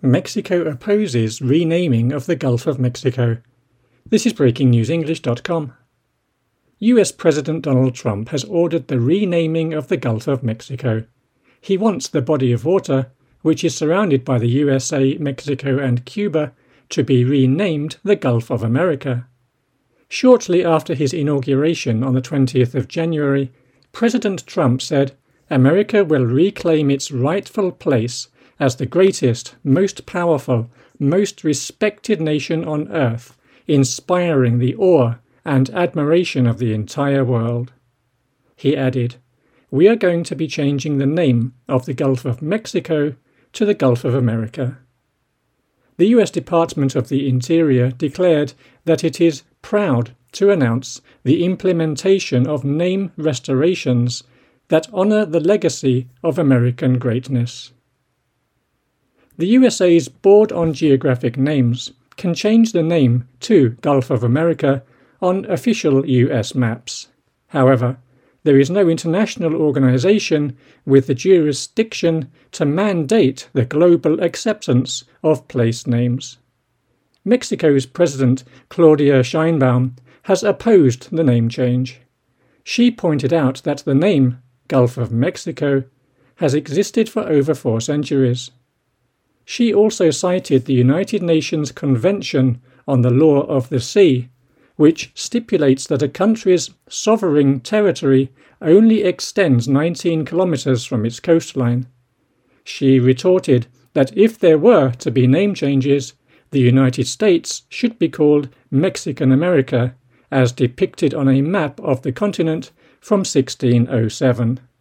Mexico opposes renaming of the Gulf of Mexico. This is BreakingNewsEnglish.com. US President Donald Trump has ordered the renaming of the Gulf of Mexico. He wants the body of water, which is surrounded by the USA, Mexico and Cuba, to be renamed the Gulf of America. Shortly after his inauguration on the 20th of January, President Trump said, "America will reclaim its rightful place as the greatest, most powerful, most respected nation on earth, inspiring the awe and admiration of the entire world." He added, "We are going to be changing the name of the Gulf of Mexico to the Gulf of America." The US Department of the Interior declared that it is proud to announce the implementation of name restorations that honor the legacy of American greatness. The USA's Board on Geographic Names can change the name to Gulf of America on official US maps. However, there is no international organization with the jurisdiction to mandate the global acceptance of place names. Mexico's President Claudia Sheinbaum has opposed the name change. She pointed out that the name Gulf of Mexico has existed for over 4 centuries. She also cited the United Nations Convention on the Law of the Sea, which stipulates that a country's sovereign territory only extends 19 kilometers from its coastline. She retorted that if there were to be name changes, the United States should be called Mexican America, as depicted on a map of the continent from 1607.